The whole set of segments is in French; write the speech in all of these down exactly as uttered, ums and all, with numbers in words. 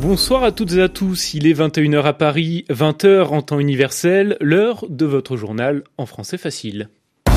Bonsoir à toutes et à tous, il est vingt et une heures à Paris, vingt heures en temps universel, l'heure de votre journal en français facile.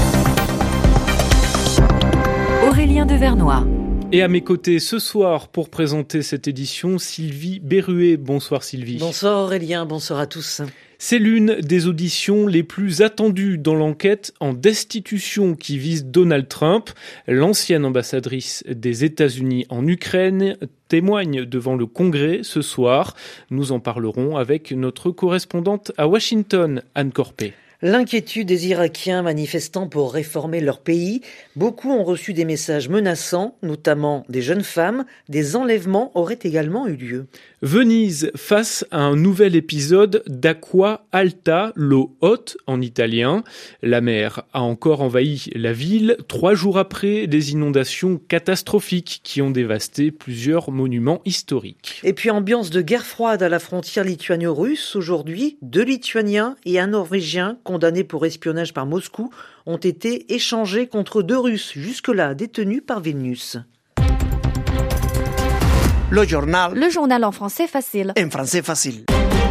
Aurélien Devernois. Et à mes côtés ce soir pour présenter cette édition, Sylvie Berruet. Bonsoir Sylvie. Bonsoir Aurélien, bonsoir à tous. C'est l'une des auditions les plus attendues dans l'enquête en destitution qui vise Donald Trump. L'ancienne ambassadrice des États-Unis en Ukraine témoigne devant le Congrès ce soir. Nous en parlerons avec notre correspondante à Washington, Anne Corpé. L'inquiétude des Irakiens manifestant pour réformer leur pays. Beaucoup ont reçu des messages menaçants, notamment des jeunes femmes. Des enlèvements auraient également eu lieu. Venise face à un nouvel épisode d'Acqua Alta, l'eau haute en italien. La mer a encore envahi la ville trois jours après des inondations catastrophiques qui ont dévasté plusieurs monuments historiques. Et puis ambiance de guerre froide à la frontière lituano-russe. Aujourd'hui, deux Lituaniens et un Norvégien condamnés pour espionnage par Moscou ont été échangés contre deux Russes jusque-là détenus par Vilnius. Le journal. Le journal en français facile. En français facile.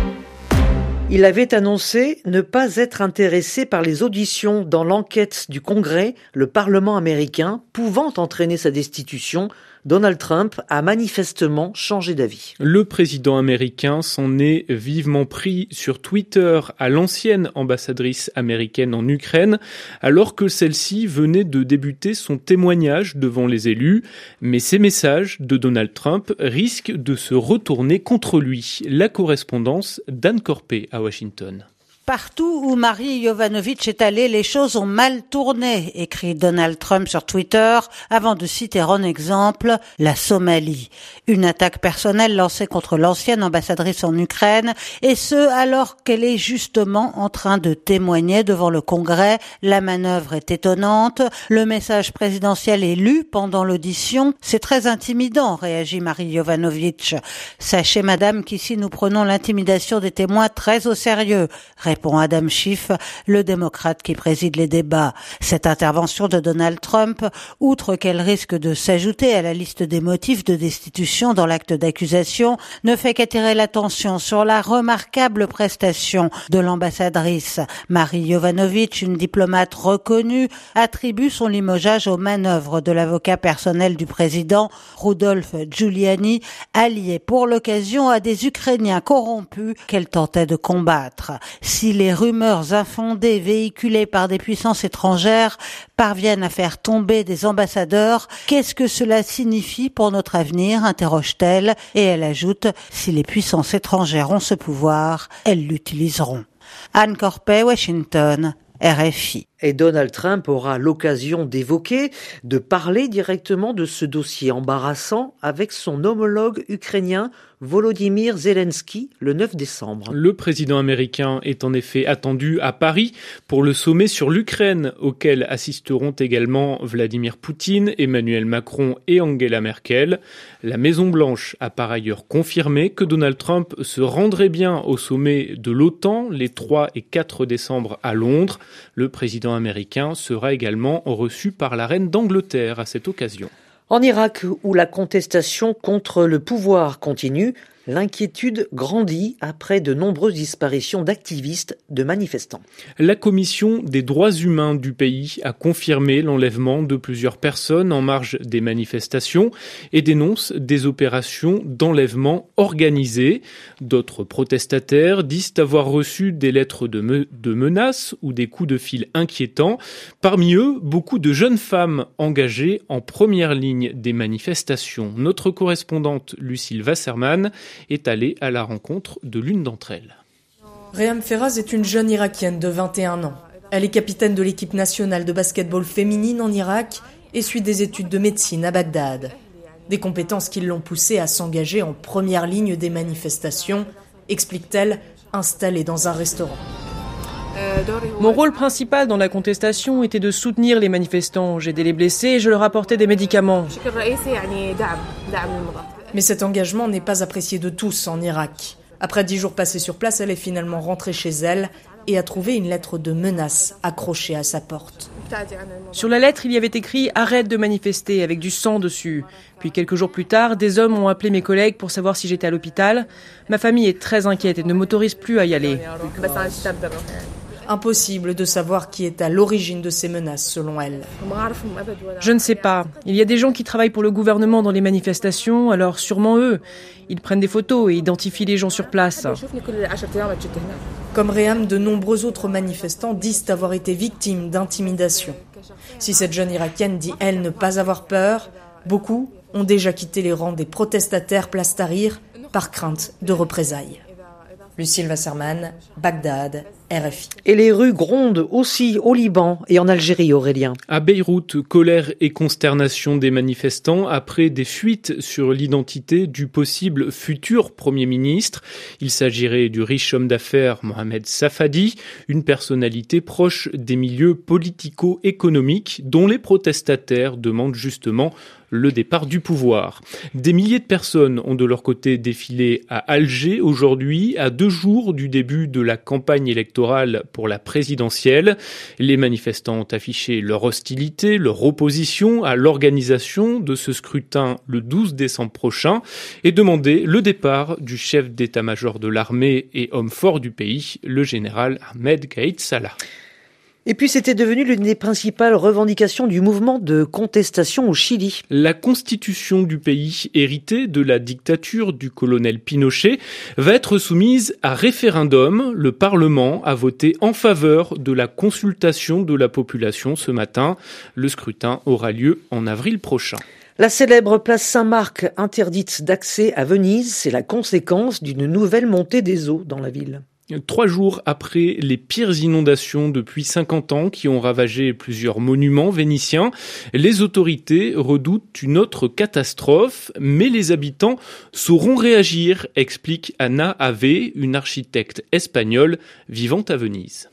Il avait annoncé ne pas être intéressé par les auditions dans l'enquête du Congrès, le Parlement américain, pouvant entraîner sa destitution. Donald Trump a manifestement changé d'avis. Le président américain s'en est vivement pris sur Twitter à l'ancienne ambassadrice américaine en Ukraine, alors que celle-ci venait de débuter son témoignage devant les élus. Mais ces messages de Donald Trump risquent de se retourner contre lui. La correspondance d'Anne Corpé à Washington. Partout où Marie Yovanovitch est allée, les choses ont mal tourné, écrit Donald Trump sur Twitter, avant de citer en exemple la Somalie. Une attaque personnelle lancée contre l'ancienne ambassadrice en Ukraine, et ce alors qu'elle est justement en train de témoigner devant le Congrès. La manœuvre est étonnante, le message présidentiel est lu pendant l'audition. C'est très intimidant, réagit Marie Yovanovitch. Sachez, madame, qu'ici nous prenons l'intimidation des témoins très au sérieux, répond Adam Schiff, le démocrate qui préside les débats. Cette intervention de Donald Trump, outre qu'elle risque de s'ajouter à la liste des motifs de destitution dans l'acte d'accusation, ne fait qu'attirer l'attention sur la remarquable prestation de l'ambassadrice. Marie Yovanovitch, une diplomate reconnue, attribue son limogeage aux manœuvres de l'avocat personnel du président, Rudolph Giuliani, allié pour l'occasion à des Ukrainiens corrompus qu'elle tentait de combattre. Si les rumeurs infondées véhiculées par des puissances étrangères parviennent à faire tomber des ambassadeurs, qu'est-ce que cela signifie pour notre avenir, interroge-t-elle, et elle ajoute, si les puissances étrangères ont ce pouvoir, elles l'utiliseront. Anne Corpé, Washington, R F I. Et Donald Trump aura l'occasion d'évoquer, de parler directement de ce dossier embarrassant avec son homologue ukrainien Volodymyr Zelensky le neuf décembre. Le président américain est en effet attendu à Paris pour le sommet sur l'Ukraine, auquel assisteront également Vladimir Poutine, Emmanuel Macron et Angela Merkel. La Maison-Blanche a par ailleurs confirmé que Donald Trump se rendrait bien au sommet de l'OTAN les trois et quatre décembre à Londres. Le président américain sera également reçu par la reine d'Angleterre à cette occasion. En Irak, où la contestation contre le pouvoir continue, l'inquiétude grandit après de nombreuses disparitions d'activistes, de manifestants. La commission des droits humains du pays a confirmé l'enlèvement de plusieurs personnes en marge des manifestations et dénonce des opérations d'enlèvement organisées. D'autres protestataires disent avoir reçu des lettres de, me- de menaces ou des coups de fil inquiétants. Parmi eux, beaucoup de jeunes femmes engagées en première ligne des manifestations. Notre correspondante Lucille Wasserman est allée à la rencontre de l'une d'entre elles. Reham Feraz est une jeune Irakienne de vingt et un ans. Elle est capitaine de l'équipe nationale de basketball féminine en Irak et suit des études de médecine à Bagdad. Des compétences qui l'ont poussée à s'engager en première ligne des manifestations, explique-t-elle, installée dans un restaurant. Mon rôle principal dans la contestation était de soutenir les manifestants. J'aidais les blessés et je leur apportais des médicaments. Mais cet engagement n'est pas apprécié de tous en Irak. Après dix jours passés sur place, elle est finalement rentrée chez elle et a trouvé une lettre de menace accrochée à sa porte. Sur la lettre, il y avait écrit « Arrête de manifester » avec du sang dessus. Puis quelques jours plus tard, des hommes ont appelé mes collègues pour savoir si j'étais à l'hôpital. Ma famille est très inquiète et ne m'autorise plus à y aller. Impossible de savoir qui est à l'origine de ces menaces, selon elle. Je ne sais pas. Il y a des gens qui travaillent pour le gouvernement dans les manifestations, alors sûrement eux. Ils prennent des photos et identifient les gens sur place. Comme Reham, de nombreux autres manifestants disent avoir été victimes d'intimidation. Si cette jeune Irakienne dit, elle, ne pas avoir peur, beaucoup ont déjà quitté les rangs des protestataires place Tahrir par crainte de représailles. Lucille Wasserman, Bagdad, R F I. Et les rues grondent aussi au Liban et en Algérie, Aurélien. À Beyrouth, colère et consternation des manifestants après des fuites sur l'identité du possible futur Premier ministre. Il s'agirait du riche homme d'affaires Mohamed Safadi, une personnalité proche des milieux politico-économiques dont les protestataires demandent justement le départ du pouvoir. Des milliers de personnes ont de leur côté défilé à Alger aujourd'hui, à deux jours du début de la campagne électorale pour la présidentielle. Les manifestants ont affiché leur hostilité, leur opposition à l'organisation de ce scrutin le douze décembre prochain et demandé le départ du chef d'état-major de l'armée et homme fort du pays, le général Ahmed Gaïd Salah. Et puis c'était devenu l'une des principales revendications du mouvement de contestation au Chili. La constitution du pays, héritée de la dictature du colonel Pinochet, va être soumise à référendum. Le Parlement a voté en faveur de la consultation de la population ce matin. Le scrutin aura lieu en avril prochain. La célèbre place Saint-Marc, interdite d'accès à Venise, c'est la conséquence d'une nouvelle montée des eaux dans la ville. Trois jours après les pires inondations depuis cinquante ans qui ont ravagé plusieurs monuments vénitiens, les autorités redoutent une autre catastrophe, mais les habitants sauront réagir, explique Anna Ave, une architecte espagnole vivant à Venise.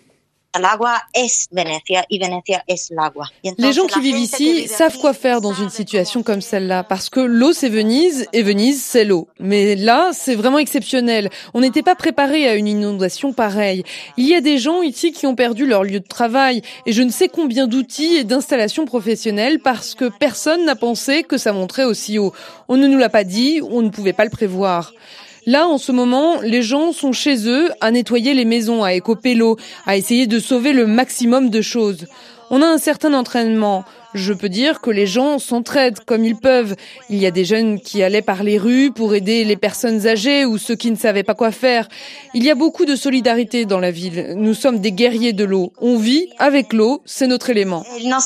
Les gens qui vivent ici savent quoi faire dans une situation comme celle-là, parce que l'eau c'est Venise et Venise c'est l'eau. Mais là, c'est vraiment exceptionnel. On n'était pas préparé à une inondation pareille. Il y a des gens ici qui ont perdu leur lieu de travail et je ne sais combien d'outils et d'installations professionnelles parce que personne n'a pensé que ça monterait aussi haut. On ne nous l'a pas dit, on ne pouvait pas le prévoir. Là, en ce moment, les gens sont chez eux à nettoyer les maisons, à écoper l'eau, à essayer de sauver le maximum de choses. On a un certain entraînement. Je peux dire que les gens s'entraident comme ils peuvent. Il y a des jeunes qui allaient par les rues pour aider les personnes âgées ou ceux qui ne savaient pas quoi faire. Il y a beaucoup de solidarité dans la ville. Nous sommes des guerriers de l'eau. On vit avec l'eau, c'est notre élément.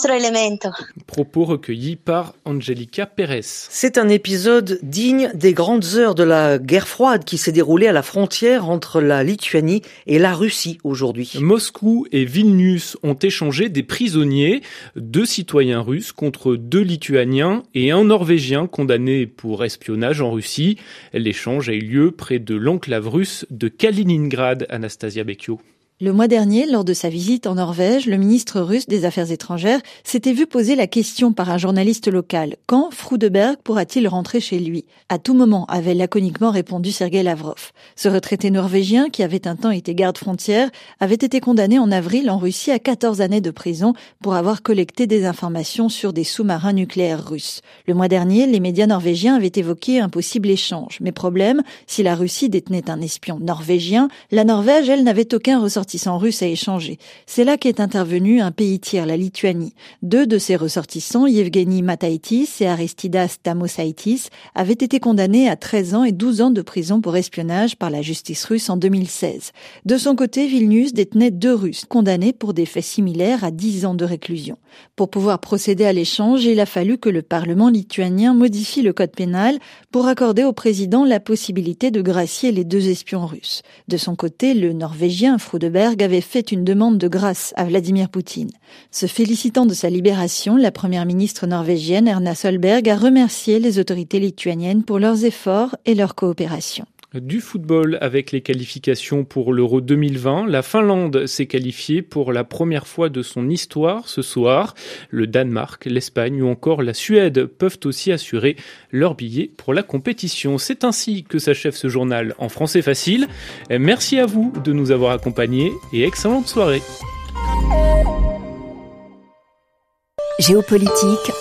Propos recueillis par Angelica Pérez. C'est un épisode digne des grandes heures de la guerre froide qui s'est déroulée à la frontière entre la Lituanie et la Russie aujourd'hui. Moscou et Vilnius ont échangé des prisonniers, deux citoyens russes contre deux Lituaniens et un Norvégien condamné pour espionnage en Russie. L'échange a eu lieu près de l'enclave russe de Kaliningrad, Anastasia Becchio. Le mois dernier, lors de sa visite en Norvège, le ministre russe des Affaires étrangères s'était vu poser la question par un journaliste local. Quand Frudeberg pourra-t-il rentrer chez lui ? À tout moment, avait laconiquement répondu Sergei Lavrov. Ce retraité norvégien, qui avait un temps été garde-frontière, avait été condamné en avril en Russie à quatorze années de prison pour avoir collecté des informations sur des sous-marins nucléaires russes. Le mois dernier, les médias norvégiens avaient évoqué un possible échange. Mais problème, si la Russie détenait un espion norvégien, la Norvège, elle, n'avait aucun ressortissant russe à échanger. C'est là qu'est intervenu un pays tiers, la Lituanie. Deux de ses ressortissants, Yevgeny Mataitis et Aristidas Tamosaitis, avaient été condamnés à treize ans et douze ans de prison pour espionnage par la justice russe en deux mille seize. De son côté, Vilnius détenait deux Russes, condamnés pour des faits similaires à dix ans de réclusion. Pour pouvoir procéder à l'échange, il a fallu que le Parlement lituanien modifie le code pénal pour accorder au président la possibilité de gracier les deux espions russes. De son côté, le Norvégien Frudeberg avait fait une demande de grâce à Vladimir Poutine. Se félicitant de sa libération, la première ministre norvégienne Erna Solberg a remercié les autorités lituaniennes pour leurs efforts et leur coopération. Du football avec les qualifications pour l'Euro deux mille vingt. La Finlande s'est qualifiée pour la première fois de son histoire ce soir. Le Danemark, l'Espagne ou encore la Suède peuvent aussi assurer leur billet pour la compétition. C'est ainsi que s'achève ce journal en français facile. Merci à vous de nous avoir accompagnés et excellente soirée. Géopolitique